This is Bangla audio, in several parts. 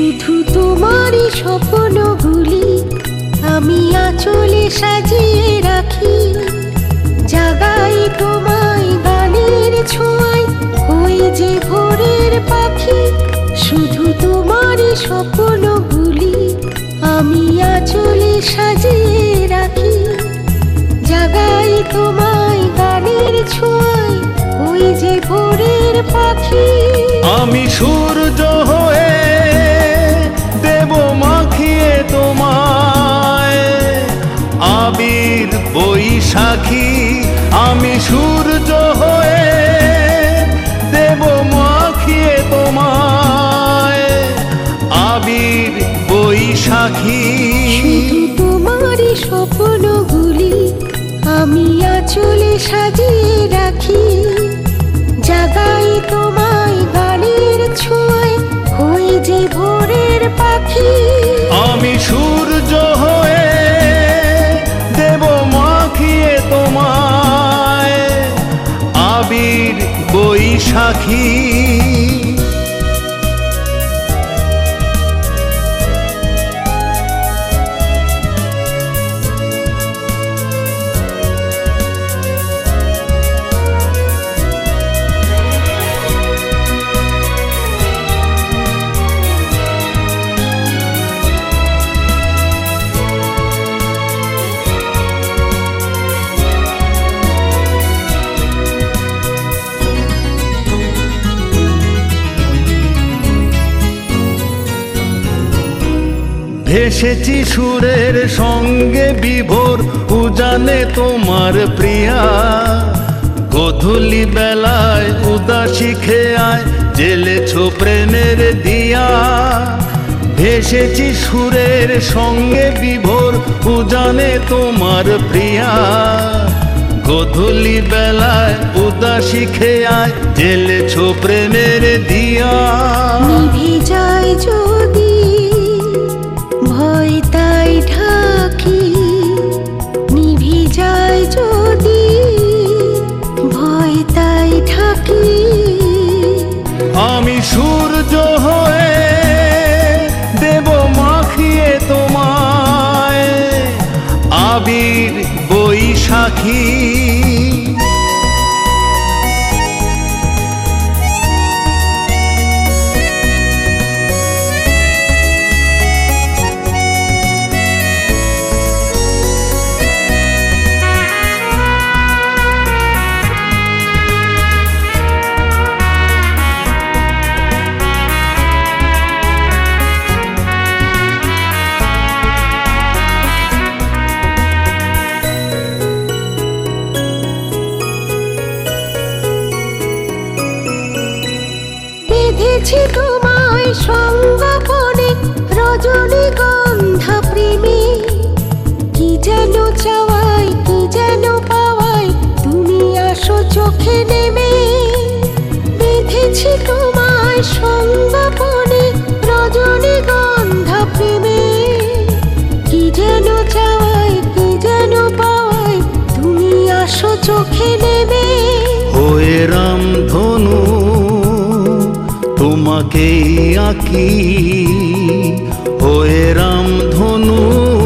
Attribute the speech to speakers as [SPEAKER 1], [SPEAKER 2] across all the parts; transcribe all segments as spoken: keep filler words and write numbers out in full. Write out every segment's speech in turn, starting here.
[SPEAKER 1] শুধু তোমারই স্বপ্নগুলি আমি আঁচলে সাজিয়ে রাখি, জাগাই তোমায় গানের ছোঁয়ায়, ওই যে ভোরের পাখি। শুধু তোমারই স্বপ্নগুলি আমি আঁচলে সাজিয়ে রাখি, জাগাই তোমায় গানের ছোঁয়ায়, ওই যে ভোরের পাখি।
[SPEAKER 2] আমি সূর্য হয়ে দেব মাখিয়ে তোমায় আবির বৈশাখী। আমি সূর্য হয়ে দেব মাখিয়ে তোমায় আবির বৈশাখী।
[SPEAKER 1] শুধু তোমারই স্বপ্নগুলি আমি আঁচলে সাজিয়ে রাখি, জাগাই তোমায় গানের ছোঁয়ায়, ওই যে ভোরের পাখি।
[SPEAKER 2] আমি সূর্য হয়ে দেব মাখিয়ে তোমায় আবির বৈশাখী। ভেসেছি সুরের সঙ্গে বিভোর উজানে তোমার প্রিয়া, গোধূলি বেলায় উদাসী খেয়ায় জেলেছো প্রেমের দিয়া। ভেসেছি সুরের সঙ্গে বিভোর উজানে তোমার প্রিয়া, গোধূলি বেলায় উদাসী খেয়ায় জেলেছো প্রেমের দিয়া।
[SPEAKER 1] নিভে যায় যদি ভয় তাই ঢাকি, নিভে যায় যদি ভয় তাই ঢাকি।
[SPEAKER 2] আমি সূর্য হয়ে দেব মাখিয়ে তোমায় আবির বৈশাখী।
[SPEAKER 1] বেঁধেছি তোমায় সঙ্গপনে রজনীগন্ধা প্রেমে, কি যেন চাওয়াই কি যেন পাওয়াই তুমি আসো চোখে নেমে। বেঁধেছি তোমায় সঙ্গপনে রজনীগন্ধা প্রেমে, কি যেন চাওয়াই কি যেন পাওয়াই তুমি আসো চোখে নেমে।
[SPEAKER 2] হয়ে রামধনু তোমাকেই আঁকি, হয়ে রামধনু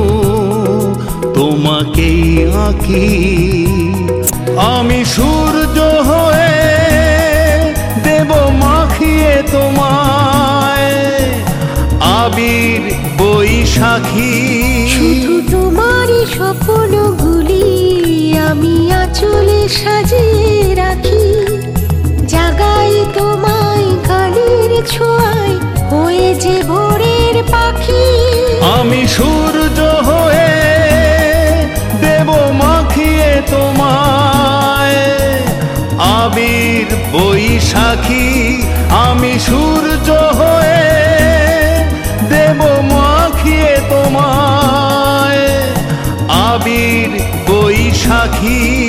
[SPEAKER 2] তোমাকেই আঁকি। আমি সূর্য হয়ে দেব মাখিয়ে তোমায় আবির বৈশাখী।
[SPEAKER 1] শুধু তোমারই স্বপ্নগুলি আমি আঁচলে সাজিয়ে রাখি, জাগাই তোমায় গানের ছোঁয়ায়, হয়ে যে ভোরের পাখি।
[SPEAKER 2] আমি সূর্য হয়ে দেব মাখিয়ে তোমায় আবির বৈশাখী। আমি সূর্য হয়ে দেব মাখিয়ে তোমায় আবির বৈশাখী।